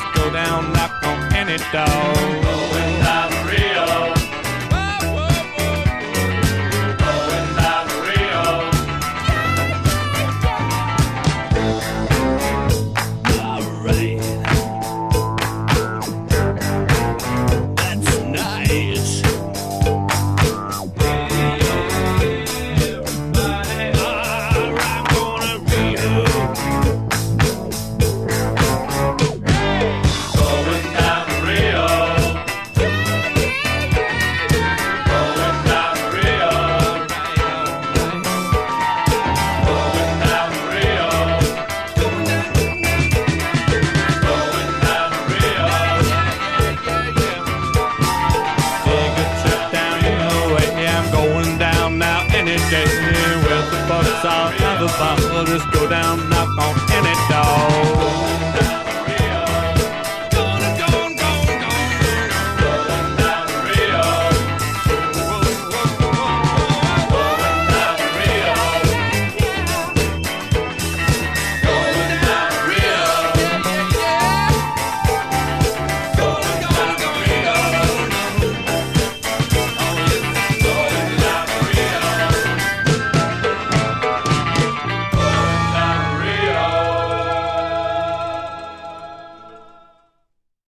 Just go down, knock on any door. Going down to Rio. Going down to Rio. Alright. That's nice. Everybody, I'm gonna Rio. Going down to Rio. Going down to Rio. Going down to Rio. Going down to Rio. Take a trip down your way. I'm going down now any day. Where the bucks are, have a bottle. Just go down, knock on any door.